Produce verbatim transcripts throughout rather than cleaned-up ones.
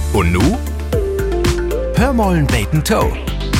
Und nu? Hör mollen beten Toe.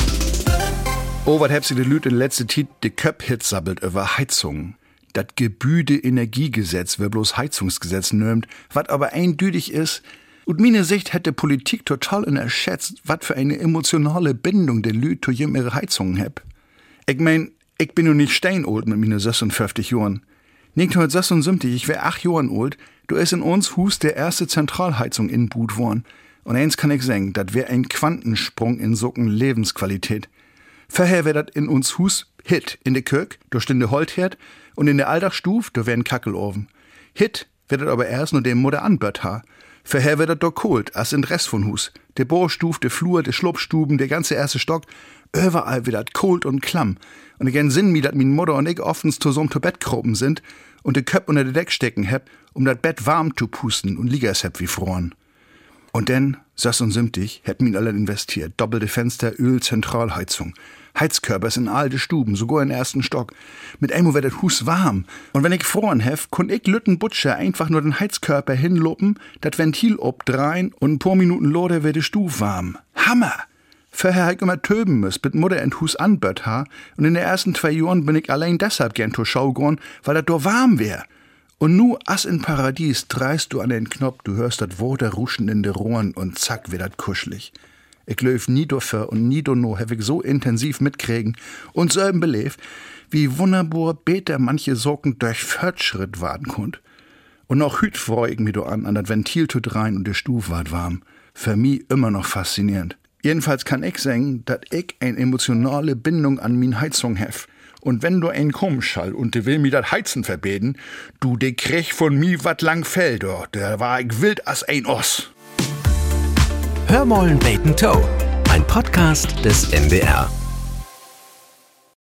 Oh, wat habt sie de Lüt in letzte Zeit de Köp hitsabbelt über Heizung. Dat Gebüde-Energiegesetz, wer bloß Heizungsgesetz nömt, wat aber eindeutig ist, und meine Sicht hätte Politik total unterschätzt, wat für eine emotionale Bindung de Lüt zu jem ihre Heizungen heb. Ich mein, ich bin nur nicht steinold mit meine sechsundfünfzig Jahren. neunzehnhundertsechsundsiebzig, ich wär acht Jahren alt, du ist in uns Hus der erste Zentralheizung inbut worden. Und eins kann ich sagen, dat wär ein Quantensprung in socken Lebensqualität. Vorher wär dat in uns Hus Hit in de Kök, durch den de Holtherd, und in der Alldachstuf, da wär ein Kackelofen. Hit wird dat aber erst nur dem Mutter anbört ha. Vorher wär dat doch kolt, as in Rest von Hus. De Bohrstuf, de Flur, de Schlupfstuben, der ganze erste Stock, überall wird dat kolt und klamm. Und ich gern Sinn mi, dat min Mutter und ich offens zu so'm Bett kroben sind und de Köp unter de Deck stecken heb, um dat Bett warm zu pusten und Liegers heb wie froren. Und denn, sechsundsiebzig, hätten min alle investiert. Doppelte Fenster, Öl, Zentralheizung. Heizkörpers in alte Stuben, sogar in ersten Stock. Mit einmal wird das Hus warm. Und wenn ich froren hef, konnt ich Lütten Butcher einfach nur den Heizkörper hinloppen, dat Ventil obdrein und ein paar Minuten loder wird die Stuf warm. Hammer! Vorher hab ich immer töben müssen, mit Mutter in Hus anbört ha. Und in den ersten zwei Jahren bin ich allein deshalb gern zur Schau gegangen, weil dat do warm wär. Und nu, as in Paradies, dreist du an den Knopf, du hörst dat Water ruschen in de Rohren und zack, wird dat kuschelig. Ich löf nie dafür und nie do no hab ich so intensiv mitkriegen und selben belebt, wie wunderbar beter manche Sorgen durch Fortschritt warten konnt. Und noch hüt freu ich mich do an, an dat Ventil tut rein und de Stuf ward warm. Für mi immer noch faszinierend. Jedenfalls kann ich sagen, dat ich eine emotionale Bindung an min Heizung hef. Und wenn du ein komm schall und de will mi dat Heizen verbeten, du de krieg von mi wat lang fällt, oh, der war ich wild as ein Oss. Hör mollen beten Toe, ein Podcast des M D R.